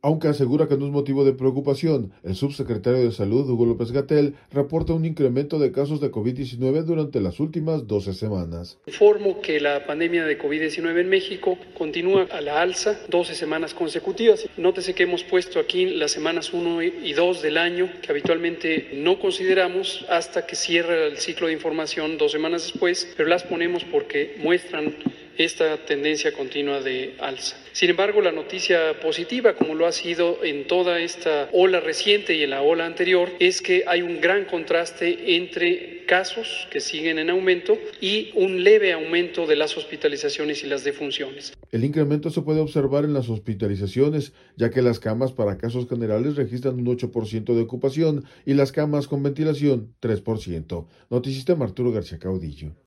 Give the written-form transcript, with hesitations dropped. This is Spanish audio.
Aunque asegura que no es motivo de preocupación, el subsecretario de Salud, Hugo López-Gatell, reporta un incremento de casos de COVID-19 durante las últimas 12 semanas. Informo que la pandemia de COVID-19 en México continúa a la alza 12 semanas consecutivas. Nótese que hemos puesto aquí las semanas 1 y 2 del año, que habitualmente no consideramos hasta que cierra el ciclo de información 2 semanas después, pero las ponemos porque muestran esta tendencia continua de alza. Sin embargo, la noticia positiva, como lo ha sido en toda esta ola reciente y en la ola anterior, es que hay un gran contraste entre casos que siguen en aumento y un leve aumento de las hospitalizaciones y las defunciones. El incremento se puede observar en las hospitalizaciones, ya que las camas para casos generales registran un 8% de ocupación y las camas con ventilación 3%. Noticista Arturo García Caudillo.